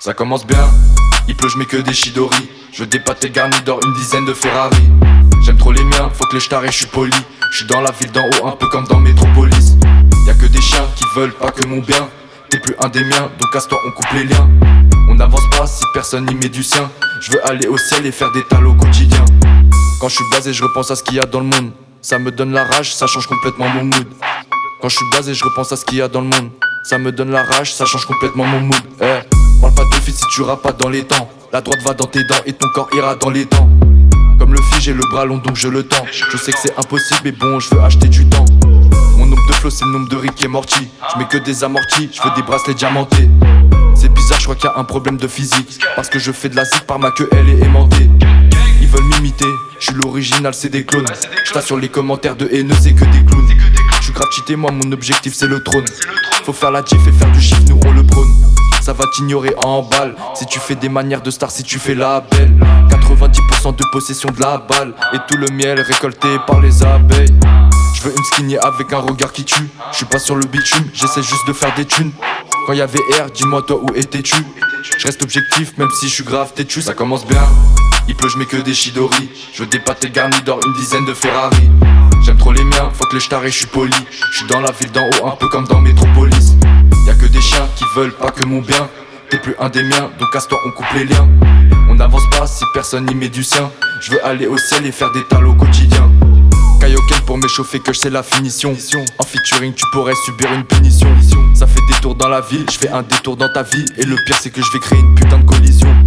Ça commence bien, il pleut, j'mets que des Chidori. Je veux des pâtés garnis d'or, une dizaine de Ferrari. J'aime trop les miens, faut que les j'tarrés, j'suis poli. J'suis dans la ville d'en haut, un peu comme dans Métropolis. Y'a que des chiens qui veulent pas que mon bien. T'es plus un des miens, donc casse-toi, on coupe les liens. On n'avance pas si personne n'y met du sien. Je veux aller au ciel et faire des tales au quotidien. Quand je suis blasé, je repense à ce qu'il y a dans le monde. Ça me donne la rage, ça change complètement mon mood. Quand je suis blasé, je repense à ce qu'il y a dans le monde. Ça me donne la rage, ça change complètement mon mood. Parle pas de fils si tu rappes pas dans les temps. La droite va dans tes dents et ton corps ira dans les dents. Comme le fil, j'ai le bras long donc je le tends. Je sais que c'est impossible mais bon, je veux acheter du temps. Mon nombre de flow c'est le nombre de Rick et Morty. Je mets que des amortis, je veux des bracelets diamantés. C'est bizarre, je crois qu'il y a un problème de physique. Parce que je fais de la zik par ma queue, elle est aimantée. Ils veulent m'imiter, je suis l'original, c'est des clones. Je sur les commentaires de haineux, c'est que des clowns. Je suis grave cheaté, moi mon objectif c'est le trône. Faut faire la diff et faire du chiffre, nous on le prône. Ça va t'ignorer en balle. Si tu fais des manières de star, si tu fais la belle. 90% de possession de la balle. Et tout le miel récolté par les abeilles. Je veux une skinny avec un regard qui tue. Je suis pas sur le bitume, j'essaie juste de faire des thunes. Quand y'avait R, dis-moi toi où étais-tu. Je reste objectif même si je suis grave têtu. Ça commence bien, il pleut, j'mets que des Chidori. Je veux des pâtés garnis d'or, une dizaine de Ferrari. J'aime trop les miens, faut que les j'tarrés, j'suis poli. J'suis dans la ville d'en haut, un peu comme dans Métropolis. Y'a que des chiens qui veulent pas que mon bien. T'es plus un des miens, donc casse-toi, on coupe les liens. On n'avance pas si personne n'y met du sien. Je veux aller au ciel et faire des tales au quotidien. Kaioken pour m'échauffer que c'est la finition. En featuring tu pourrais subir une punition. Ça fait des tours dans la ville, je fais un détour dans ta vie. Et le pire c'est que je vais créer une putain de collision.